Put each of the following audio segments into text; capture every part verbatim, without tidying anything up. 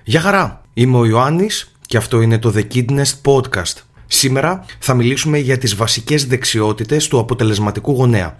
Γεια χαρά, είμαι ο Ιωάννης και αυτό είναι το The Kidnest Podcast. Σήμερα θα μιλήσουμε για τις βασικές δεξιότητες του αποτελεσματικού γονέα.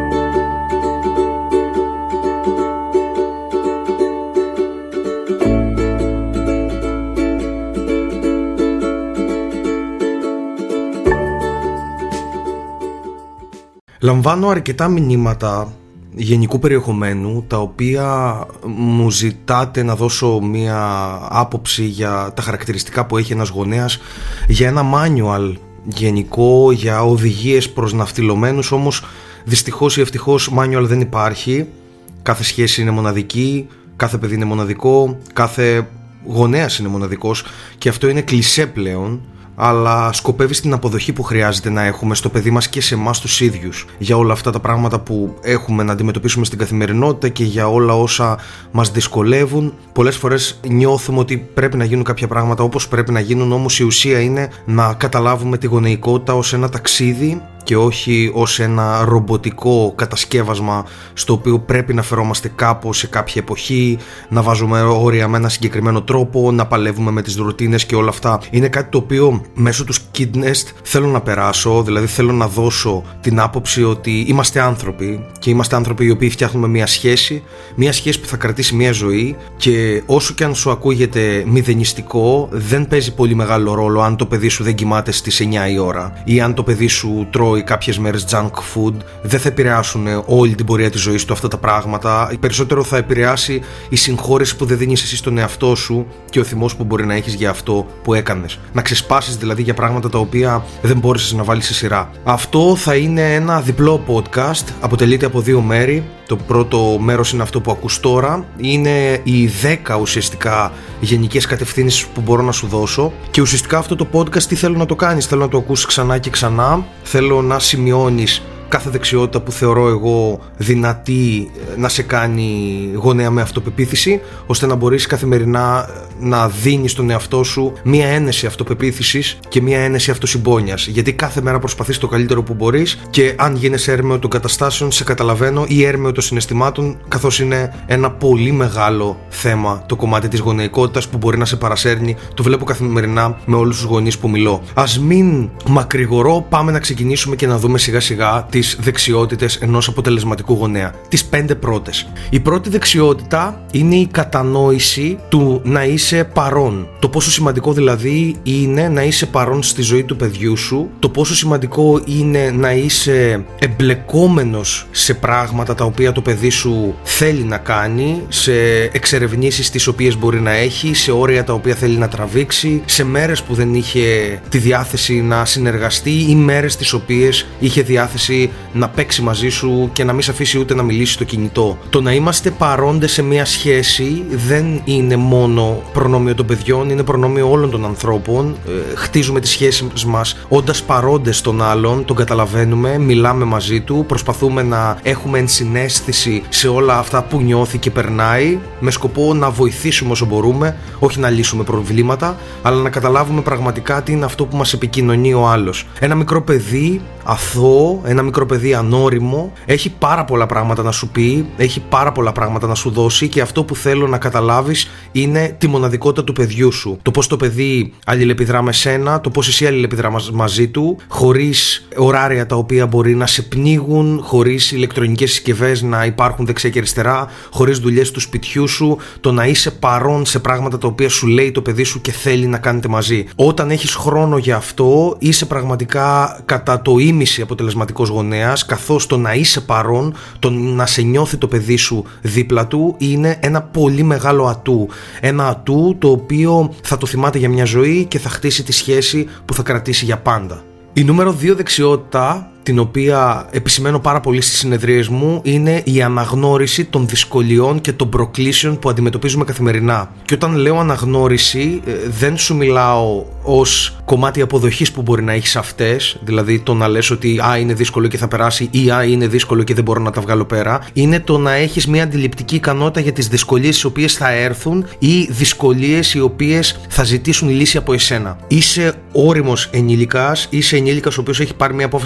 Λαμβάνω αρκετά μηνύματα γενικού περιεχομένου, τα οποία μου ζητάτε να δώσω μία άποψη για τα χαρακτηριστικά που έχει ένας γονέας, για ένα manual γενικό, για οδηγίες προς ναυτιλωμένους. Όμως δυστυχώς ή ευτυχώς manual δεν υπάρχει. Κάθε σχέση είναι μοναδική, κάθε παιδί είναι μοναδικό, κάθε γονέας είναι μοναδικός και αυτό είναι κλισέ πλέον, αλλά σκοπεύει στην αποδοχή που χρειάζεται να έχουμε στο παιδί μας και σε εμάς τους ίδιους για όλα αυτά τα πράγματα που έχουμε να αντιμετωπίσουμε στην καθημερινότητα και για όλα όσα μας δυσκολεύουν. Πολλές φορές νιώθουμε ότι πρέπει να γίνουν κάποια πράγματα όπως πρέπει να γίνουν, όμως η ουσία είναι να καταλάβουμε τη γονεϊκότητα ως ένα ταξίδι και όχι ως ένα ρομποτικό κατασκεύασμα στο οποίο πρέπει να φερόμαστε κάπως σε κάποια εποχή, να βάζουμε όρια με ένα συγκεκριμένο τρόπο, να παλεύουμε με τις ρουτίνες και όλα αυτά. Είναι κάτι το οποίο μέσω του Kidnest θέλω να περάσω, δηλαδή θέλω να δώσω την άποψη ότι είμαστε άνθρωποι και είμαστε άνθρωποι οι οποίοι φτιάχνουμε μια σχέση, μια σχέση που θα κρατήσει μια ζωή, και όσο και αν σου ακούγεται μηδενιστικό, δεν παίζει πολύ μεγάλο ρόλο αν το παιδί σου δεν κοιμάται στις εννιά η ώρα ή αν το παιδί σου τρώει κάποιες μέρες junk food. Δεν θα επηρεάσουν όλη την πορεία της ζωής του αυτά τα πράγματα. Περισσότερο θα επηρεάσει η συγχώρεση που δεν δίνεις εσύ στον εαυτό σου και ο θυμός που μπορεί να έχεις για αυτό που έκανες. Να ξεσπάσεις δηλαδή για πράγματα τα οποία δεν μπόρεσες να βάλεις σε σειρά. Αυτό θα είναι ένα διπλό podcast. Αποτελείται από δύο μέρη. Το πρώτο μέρος είναι αυτό που ακούς τώρα. Είναι οι δέκα ουσιαστικά γενικές κατευθύνσεις που μπορώ να σου δώσω. Και ουσιαστικά αυτό το podcast τι θέλω να το κάνεις? Θέλω να το ακούσεις ξανά και ξανά. Θέλω να σημειώνεις κάθε δεξιότητα που θεωρώ εγώ δυνατή να σε κάνει γονέα με αυτοπεποίθηση, ώστε να μπορείς καθημερινά να δίνεις στον εαυτό σου μία ένεση αυτοπεποίθησης και μία ένεση αυτοσυμπόνιας. Γιατί κάθε μέρα προσπαθείς το καλύτερο που μπορείς, και αν γίνεσαι έρμεο των καταστάσεων, σε καταλαβαίνω, ή έρμεο των συναισθημάτων, καθώς είναι ένα πολύ μεγάλο θέμα το κομμάτι της γονεϊκότητας που μπορεί να σε παρασέρνει. Το βλέπω καθημερινά με όλους τους γονείς που μιλώ. Ας μην μακρηγορώ, πάμε να ξεκινήσουμε και να δούμε σιγά σιγά τις δεξιότητες ενός αποτελεσματικού γονέα. Τις πέντε πρώτες. Η πρώτη δεξιότητα είναι η κατανόηση του να είσαι παρόν. Το πόσο σημαντικό δηλαδή είναι να είσαι παρόν στη ζωή του παιδιού σου, το πόσο σημαντικό είναι να είσαι εμπλεκόμενος σε πράγματα τα οποία το παιδί σου θέλει να κάνει, σε εξερευνήσεις τις οποίες μπορεί να έχει, σε όρια τα οποία θέλει να τραβήξει, σε μέρες που δεν είχε τη διάθεση να συνεργαστεί ή μέρες τις οποίες είχε διάθεση να παίξει μαζί σου και να μην σε αφήσει ούτε να μιλήσει στο κινητό. Το να είμαστε παρόντες σε μια σχέση δεν είναι μόνο προνόμιο των παιδιών, είναι προνόμιο όλων των ανθρώπων. Ε, χτίζουμε τις σχέσεις μας όντας παρόντες στον άλλον, τον καταλαβαίνουμε, μιλάμε μαζί του, προσπαθούμε να έχουμε ενσυναίσθηση σε όλα αυτά που νιώθει και περνάει, με σκοπό να βοηθήσουμε όσο μπορούμε, όχι να λύσουμε προβλήματα, αλλά να καταλάβουμε πραγματικά τι είναι αυτό που μας επικοινωνεί ο άλλος. Ένα μικρό παιδί αθώο, ένα μικρό παιδί ανώριμο, έχει πάρα πολλά πράγματα να σου πει, έχει πάρα πολλά πράγματα να σου δώσει, και αυτό που θέλω να καταλάβεις είναι τη μοναδικότητα του παιδιού σου. Το πώς το παιδί αλληλεπιδρά με σένα, το πώς εσύ αλληλεπιδρά μαζί του, χωρίς ωράρια τα οποία μπορεί να σε πνίγουν, χωρίς ηλεκτρονικές συσκευές να υπάρχουν δεξιά και αριστερά, χωρίς δουλειές του σπιτιού σου, το να είσαι παρόν σε πράγματα τα οποία σου λέει το παιδί σου και θέλει να κάνετε μαζί. Όταν έχεις χρόνο για αυτό, είσαι πραγματικά κατά το ίμιση αποτελεσματικός γονέας, καθώς το να είσαι παρόν, το να σε νιώθει το παιδί σου δίπλα του, είναι ένα πολύ μεγάλο ατού. Ένα ατού το οποίο θα το θυμάται για μια ζωή και θα χτίσει τη σχέση που θα κρατήσει για πάντα. Η νούμερο δύο δεξιότητα, την οποία επισημαίνω πάρα πολύ στις συνεδρίες μου, είναι η αναγνώριση των δυσκολιών και των προκλήσεων που αντιμετωπίζουμε καθημερινά. Και όταν λέω αναγνώριση, δεν σου μιλάω ως κομμάτι αποδοχής που μπορεί να έχεις αυτές, δηλαδή το να λες ότι α, είναι δύσκολο και θα περάσει, ή α, είναι δύσκολο και δεν μπορώ να τα βγάλω πέρα. Είναι το να έχεις μια αντιληπτική ικανότητα για τις δυσκολίες οι οποίες θα έρθουν ή δυσκολίες οι οποίες θα ζητήσουν λύση από εσένα. Είσαι ώριμος ενήλικας, είσαι ενήλικας ο οποίος έχει πάρει μια απόφαση να κάνει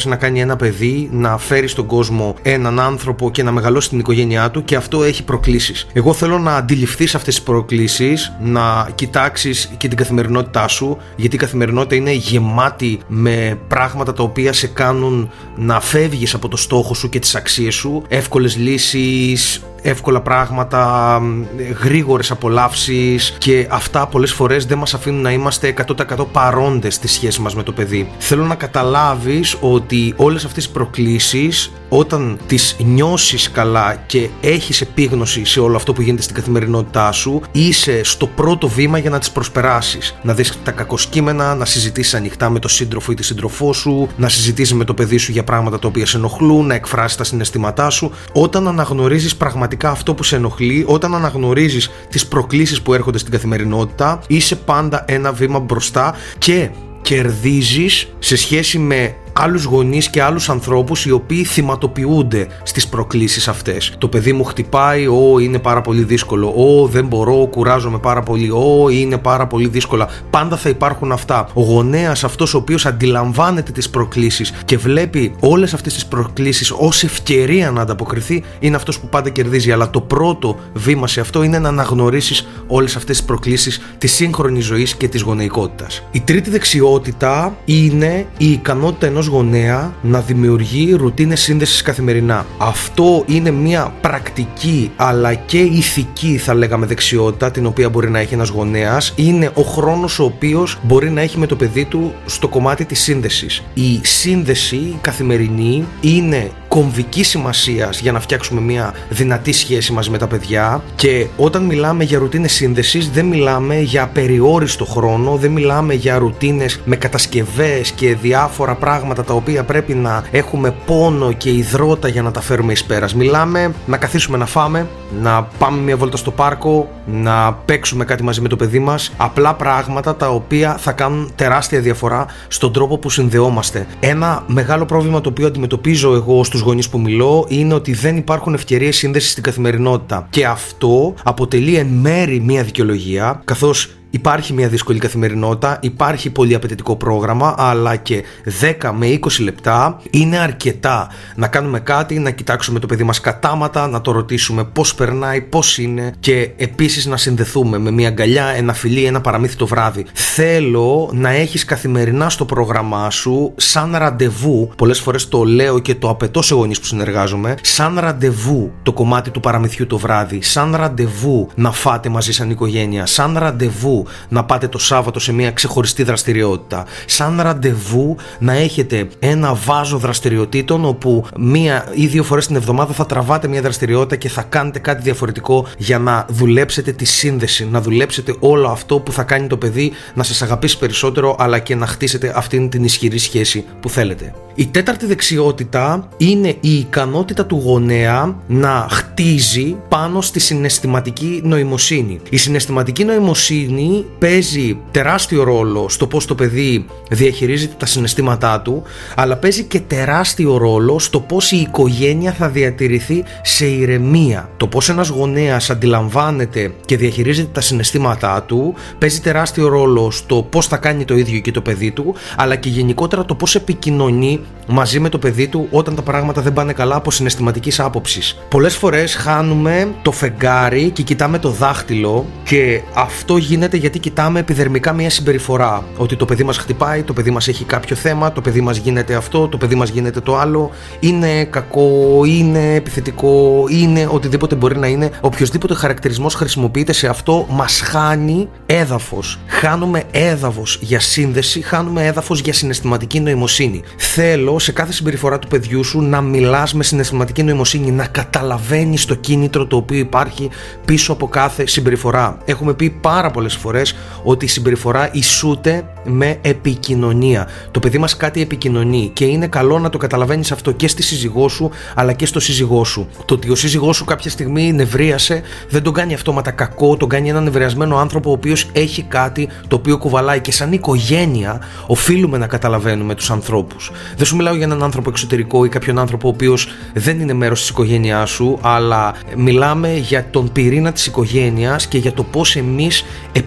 ένα παιδί να φέρει στον κόσμο έναν άνθρωπο και να μεγαλώσει την οικογένειά του, και αυτό έχει προκλήσεις. Εγώ θέλω να αντιληφθείς αυτές τις προκλήσεις, να κοιτάξεις και την καθημερινότητά σου, γιατί η καθημερινότητα είναι γεμάτη με πράγματα τα οποία σε κάνουν να φεύγεις από το στόχο σου και τις αξίες σου, εύκολες λύσεις, εύκολα πράγματα, γρήγορες απολαύσεις, και αυτά πολλές φορές δεν μας αφήνουν να είμαστε εκατό τοις εκατό παρόντες στη σχέση μας με το παιδί. Θέλω να καταλάβεις ότι όλες αυτές τις προκλήσεις, όταν τις νιώσεις καλά και έχεις επίγνωση σε όλο αυτό που γίνεται στην καθημερινότητά σου, είσαι στο πρώτο βήμα για να τις προσπεράσεις. Να δεις τα κακοσκήμενα, να συζητήσεις ανοιχτά με τον σύντροφο ή τη σύντροφό σου, να συζητήσεις με το παιδί σου για πράγματα τα οποία σε ενοχλούν, να εκφράσεις τα συναισθήματά σου. Όταν αναγνωρίζεις πραγματικά αυτό που σε ενοχλεί, όταν αναγνωρίζεις τις προκλήσεις που έρχονται στην καθημερινότητα, είσαι πάντα ένα βήμα μπροστά και κερδίζεις σε σχέση με άλλους γονείς και άλλους ανθρώπους οι οποίοι θυματοποιούνται στις προκλήσεις αυτές. Το παιδί μου χτυπάει, «Ω, είναι πάρα πολύ δύσκολο», «Ω, δεν μπορώ, κουράζομαι πάρα πολύ», «Ω, είναι πάρα πολύ δύσκολα». Πάντα θα υπάρχουν αυτά. Ο γονέας, αυτός ο οποίος αντιλαμβάνεται τις προκλήσεις και βλέπει όλες αυτές τις προκλήσεις ως ευκαιρία να ανταποκριθεί, είναι αυτός που πάντα κερδίζει. Αλλά το πρώτο βήμα σε αυτό είναι να αναγνωρίσεις όλες αυτές τις προκλήσεις της σύγχρονης ζωής και της γονεϊκότητας. Η τρίτη δεξιότητα είναι η ικανότητα ενός γονέα να δημιουργεί ρουτίνες σύνδεσης καθημερινά. Αυτό είναι μια πρακτική αλλά και ηθική, θα λέγαμε, δεξιότητα την οποία μπορεί να έχει ένας γονέας. Είναι ο χρόνος ο οποίος μπορεί να έχει με το παιδί του στο κομμάτι της σύνδεσης. Η σύνδεση καθημερινή είναι κομβική σημασίας για να φτιάξουμε μια δυνατή σχέση μαζί με τα παιδιά, και όταν μιλάμε για ρουτίνες σύνδεσης δεν μιλάμε για απεριόριστο χρόνο, δεν μιλάμε για ρουτίνες με κατασκευές και διάφορα πράγματα τα οποία πρέπει να έχουμε πόνο και υδρότα για να τα φέρουμε εις πέρας. Μιλάμε να καθίσουμε να φάμε, να πάμε μια βόλτα στο πάρκο, να παίξουμε κάτι μαζί με το παιδί μας, απλά πράγματα τα οποία θα κάνουν τεράστια διαφορά στον τρόπο που συνδεόμαστε. Ένα μεγάλο πρόβλημα το οποίο αντιμετωπίζω εγώ στους γονείς που μιλώ είναι ότι δεν υπάρχουν ευκαιρίες σύνδεσης στην καθημερινότητα, και αυτό αποτελεί εν μέρη μια δικαιολογία, καθώς υπάρχει μια δύσκολη καθημερινότητα, υπάρχει πολύ απαιτητικό πρόγραμμα, αλλά και δέκα με είκοσι λεπτά είναι αρκετά να κάνουμε κάτι, να κοιτάξουμε το παιδί μας κατάματα, να το ρωτήσουμε πώς περνάει, πώς είναι, και επίσης να συνδεθούμε με μια αγκαλιά, ένα φιλί, ένα παραμύθι το βράδυ. Θέλω να έχεις καθημερινά στο πρόγραμμά σου, σαν ραντεβού, πολλές φορές το λέω και το απαιτώ σε γονείς που συνεργάζομαι, σαν ραντεβού το κομμάτι του παραμυθιού το βράδυ, σαν ραντεβού να φάτε μαζί σαν οικογένεια, σαν ραντεβού να πάτε το Σάββατο σε μια ξεχωριστή δραστηριότητα, σαν ραντεβού να έχετε ένα βάζο δραστηριοτήτων όπου μία ή δύο φορές την εβδομάδα θα τραβάτε μια δραστηριότητα και θα κάνετε κάτι διαφορετικό για να δουλέψετε τη σύνδεση, να δουλέψετε όλο αυτό που θα κάνει το παιδί να σας αγαπήσει περισσότερο, αλλά και να χτίσετε αυτήν την ισχυρή σχέση που θέλετε. Η τέταρτη δεξιότητα είναι η ικανότητα του γονέα να χτίζει πάνω στη συναισθηματική νοημοσύνη. Η συναισθηματική νοημοσύνη παίζει τεράστιο ρόλο στο πώς το παιδί διαχειρίζεται τα συναισθήματά του, αλλά παίζει και τεράστιο ρόλο στο πώς η οικογένεια θα διατηρηθεί σε ηρεμία. Το πώς ένας γονέας αντιλαμβάνεται και διαχειρίζεται τα συναισθήματά του παίζει τεράστιο ρόλο στο πώς θα κάνει το ίδιο και το παιδί του, αλλά και γενικότερα το πώς επικοινωνεί μαζί με το παιδί του όταν τα πράγματα δεν πάνε καλά από συναισθηματικής άποψης. Πολλές φορές χάνουμε το φεγγάρι και κοιτάμε το δάχτυλο, και αυτό γίνεται γιατί κοιτάμε επιδερμικά μια συμπεριφορά. Ότι το παιδί μας χτυπάει, το παιδί μας έχει κάποιο θέμα, το παιδί μας γίνεται αυτό, το παιδί μας γίνεται το άλλο, είναι κακό, είναι επιθετικό, είναι οτιδήποτε μπορεί να είναι. Οποιοσδήποτε χαρακτηρισμός χρησιμοποιείται σε αυτό μας χάνει έδαφος. Χάνουμε έδαφος για σύνδεση, χάνουμε έδαφος για συναισθηματική νοημοσύνη. Θέλω σε κάθε συμπεριφορά του παιδιού σου να μιλάς με συναισθηματική νοημοσύνη, να καταλαβαίνεις το κίνητρο το οποίο υπάρχει πίσω από κάθε συμπεριφορά. Έχουμε πει πάρα πολλές φορές ότι η συμπεριφορά ισούται με επικοινωνία. Το παιδί μας κάτι επικοινωνεί και είναι καλό να το καταλαβαίνεις αυτό και στη σύζυγό σου αλλά και στο σύζυγό σου. Το ότι ο σύζυγός σου κάποια στιγμή νευρίασε δεν τον κάνει αυτόματα κακό, τον κάνει έναν νευριασμένο άνθρωπο ο οποίος έχει κάτι το οποίο κουβαλάει, και σαν οικογένεια οφείλουμε να καταλαβαίνουμε τους ανθρώπους. Δεν σου μιλάω για έναν άνθρωπο εξωτερικό ή κάποιον άνθρωπο ο οποίος δεν είναι μέρος της οικογένειάς σου, αλλά μιλάμε για τον πυρήνα της οικογένειας και για το πώς εμείς επικοινωνούμε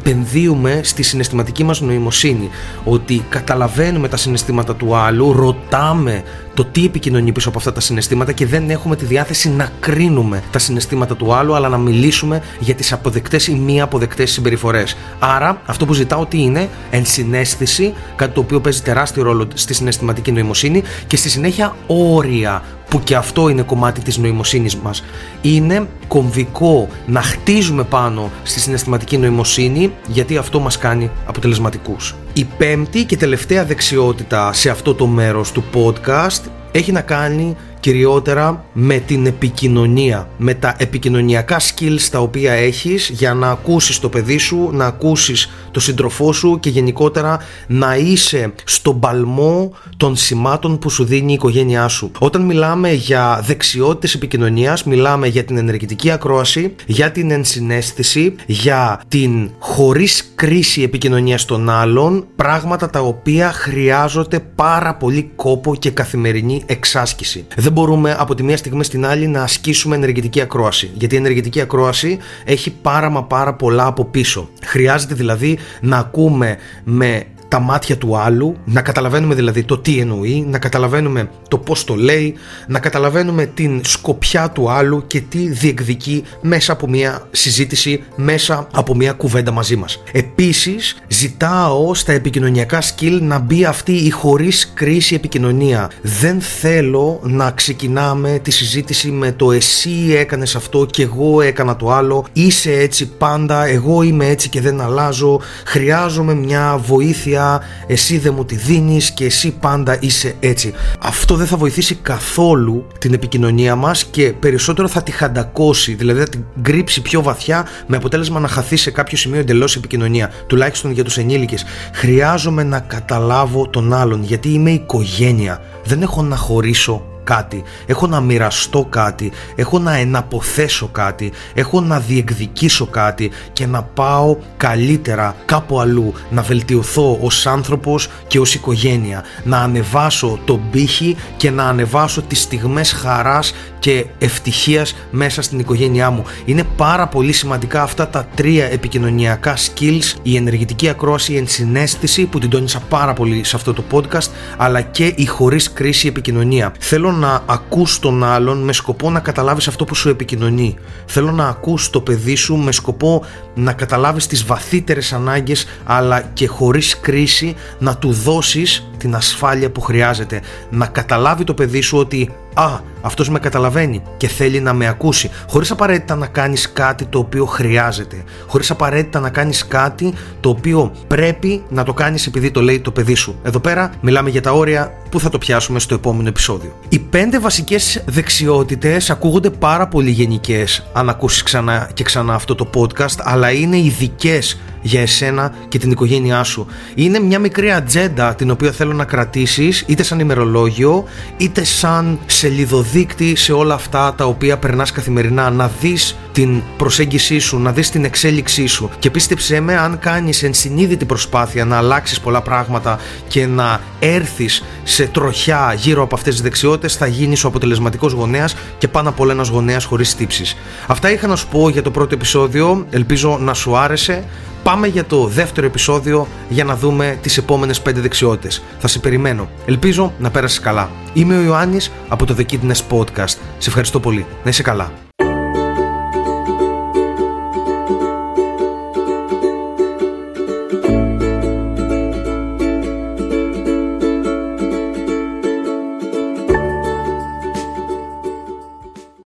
επενδύουμε στη συναισθηματική μας νοημοσύνη, ότι καταλαβαίνουμε τα συναισθήματα του άλλου, ρωτάμε το τι επικοινωνεί πίσω από αυτά τα συναισθήματα και δεν έχουμε τη διάθεση να κρίνουμε τα συναισθήματα του άλλου, αλλά να μιλήσουμε για τις αποδεκτές ή μη αποδεκτές συμπεριφορές. Άρα, αυτό που ζητάω τι είναι? Ενσυναίσθηση, κάτι το οποίο παίζει τεράστιο ρόλο στη συναισθηματική νοημοσύνη, και στη συνέχεια όρια, που και αυτό είναι κομμάτι της νοημοσύνης μας. Είναι κομβικό να χτίζουμε πάνω στη συναισθηματική νοημοσύνη, γιατί αυτό μας κάνει αποτελεσματικούς. Η πέμπτη και τελευταία δεξιότητα σε αυτό το μέρος του podcast έχει να κάνει κυριότερα με την επικοινωνία, με τα επικοινωνιακά skills τα οποία έχεις για να ακούσεις το παιδί σου, να ακούσεις το σύντροφό σου και γενικότερα να είσαι στον παλμό των σημάτων που σου δίνει η οικογένειά σου. Όταν μιλάμε για δεξιότητες επικοινωνίας, μιλάμε για την ενεργητική ακρόαση, για την ενσυναίσθηση, για την χωρίς κρίση επικοινωνία των άλλων, πράγματα τα οποία χρειάζονται πάρα πολύ κόπο και καθημερινή εξάσκηση. Δεν μπορούμε από τη μία στιγμή στην άλλη να ασκήσουμε ενεργητική ακρόαση, γιατί η ενεργητική ακρόαση έχει πάρα μα πάρα πολλά από πίσω. Χρειάζεται δηλαδή να ακούμε με τα μάτια του άλλου, να καταλαβαίνουμε δηλαδή το τι εννοεί, να καταλαβαίνουμε το πώς το λέει, να καταλαβαίνουμε την σκοπιά του άλλου και τι διεκδικεί μέσα από μια συζήτηση, μέσα από μια κουβέντα μαζί μας. Επίσης, ζητάω στα επικοινωνιακά skill να μπει αυτή η χωρίς κρίση επικοινωνία. Δεν θέλω να ξεκινάμε τη συζήτηση με το εσύ έκανες αυτό και εγώ έκανα το άλλο, είσαι έτσι πάντα, εγώ είμαι έτσι και δεν αλλάζω, χρειάζομαι μια βοήθεια, εσύ δεν μου τη δίνεις και εσύ πάντα είσαι έτσι. Αυτό δεν θα βοηθήσει καθόλου την επικοινωνία μας και περισσότερο θα τη χαντακώσει, δηλαδή θα την κρύψει πιο βαθιά, με αποτέλεσμα να χαθεί σε κάποιο σημείο εντελώς η επικοινωνία, τουλάχιστον για τους ενήλικες. Χρειάζομαι να καταλάβω τον άλλον, γιατί είμαι οικογένεια, δεν έχω να χωρίσω κάτι, έχω να μοιραστώ κάτι, έχω να εναποθέσω κάτι, έχω να διεκδικήσω κάτι και να πάω καλύτερα κάπου αλλού, να βελτιωθώ ως άνθρωπος και ως οικογένεια, να ανεβάσω τον πύχη και να ανεβάσω τις στιγμές χαράς και ευτυχίας μέσα στην οικογένειά μου. Είναι πάρα πολύ σημαντικά αυτά τα τρία επικοινωνιακά skills, η ενεργητική ακρόαση, η ενσυναίσθηση που την τόνισα πάρα πολύ σε αυτό το podcast, αλλά και η χωρίς κρίση επικοινωνία. Θέλω να ακούς τον άλλον με σκοπό να καταλάβεις αυτό που σου επικοινωνεί. Θέλω να ακούς το παιδί σου με σκοπό να καταλάβεις τις βαθύτερες ανάγκες, αλλά και χωρίς κρίση να του δώσεις την ασφάλεια που χρειάζεται. Να καταλάβει το παιδί σου ότι «Α, αυτός με καταλαβαίνει και θέλει να με ακούσει», χωρίς απαραίτητα να κάνεις κάτι το οποίο χρειάζεται, χωρίς απαραίτητα να κάνεις κάτι το οποίο πρέπει να το κάνεις επειδή το λέει το παιδί σου. Εδώ πέρα μιλάμε για τα όρια που θα το πιάσουμε στο επόμενο επεισόδιο. Οι πέντε βασικές δεξιότητες ακούγονται πάρα πολύ γενικές αν ακούσεις ξανά και ξανά αυτό το podcast, αλλά είναι ειδικές για εσένα και την οικογένειά σου. Είναι μια μικρή ατζέντα την οποία θέλω να κρατήσεις, είτε σαν ημερολόγιο είτε σαν σελιδοδείκτη σε όλα αυτά τα οποία περνάς καθημερινά, να δεις την προσέγγισή σου, να δεις την εξέλιξή σου. Και πίστεψέ με, αν κάνεις ενσυνείδητη προσπάθεια να αλλάξεις πολλά πράγματα και να έρθεις σε τροχιά γύρω από αυτές τις δεξιότητες, θα γίνεις ο αποτελεσματικός γονέας και πάνω απ' όλα ένας γονέας χωρίς τύψεις. Αυτά είχα να σου πω για το πρώτο επεισόδιο, ελπίζω να σου άρεσε. Πάμε για το δεύτερο επεισόδιο για να δούμε τις επόμενες πέντε δεξιότητες. Θα σε περιμένω. Ελπίζω να πέρασεις καλά. Είμαι ο Ιωάννης από το The Kidness Podcast. Σε ευχαριστώ πολύ. Να είσαι καλά.